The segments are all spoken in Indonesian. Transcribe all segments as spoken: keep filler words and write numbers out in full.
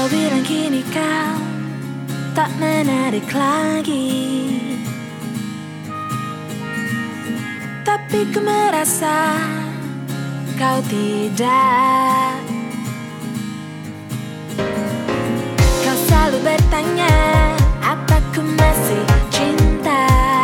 bilang kini kau tak menarik lagi, tapi ku merasa kau tidak. Kau selalu bertanya apa ku masih cinta.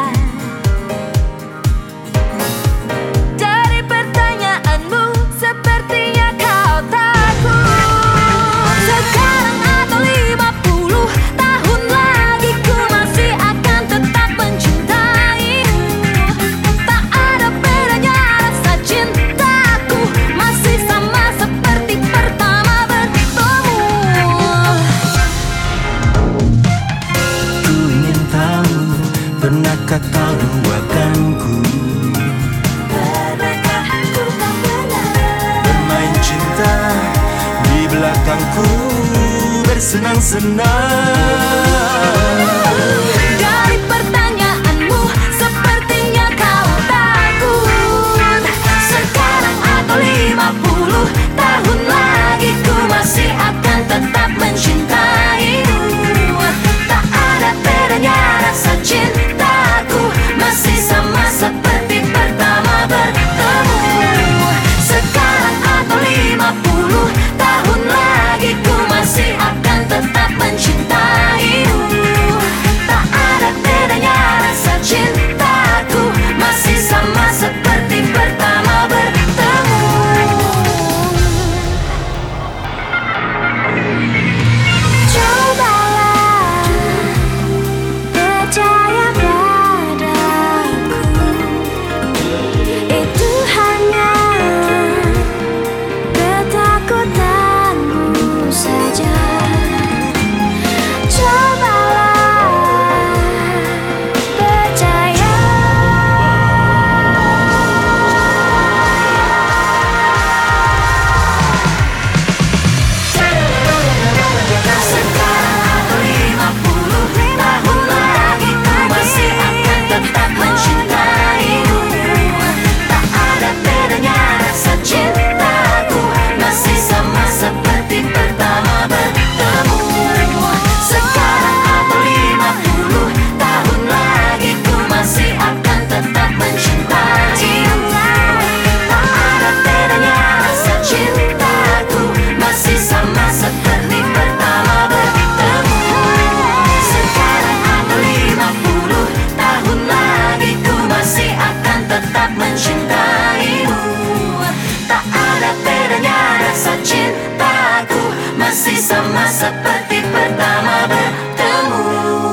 Dari pertanyaanmu sepertinya kau takut. Sekarang atau lima puluh tahun lagi ku masih akan tetap mencintaimu. Tak ada bedanya rasa cintaku, masih sama seperti pertama bertemu. Ku ingin tahu, pernahkah kau duakanku? Pernahkah ku tak pernah Bermain cinta di belakangku, bersenang-senang. Dari pertanyaanmu sepertinya kau takut. Sekarang atau lima puluh tahun lagi ku masih akan tetap mencintaimu. Tak ada bedanya rasa cintaku, masih sama seperti pertama bertemu. Sekarang atau lima puluh tahun lagi ku masih akan tetap mencintaimu. Tak ada bedanya rasa cintaku, masih sama seperti pertama bertemu. Cobalah percaya padaku, itu hanya ketakutanmu saja. Cobalah percaya. Sekarang atau lima puluh tahun lagi ku masih akan tetap mencintaimu. Tak ada bedanya rasa cintaku, masih sama seperti pertama bertemu. Sekarang atau lima puluh tahun lagi ku masih akan tetap mencintaimu. Tak ada bedanya rasa cintaku, masih sama seperti pertama bertemu. Sekarang atau lima puluh tahun lagi ku masih akan tetap mencintaimu. Tak ada bedanya rasa cintaku, masih sama seperti pertama bertemu.